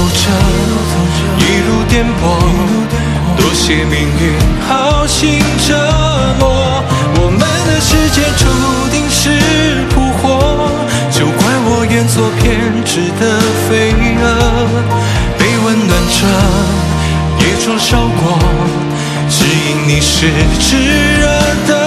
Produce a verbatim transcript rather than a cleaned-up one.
着，一路颠簸，多谢命运好心折磨。我们的世界注定是扑火，就怪我愿做偏执的飞蛾，被温暖着，也灼烧过，只因你是炙热的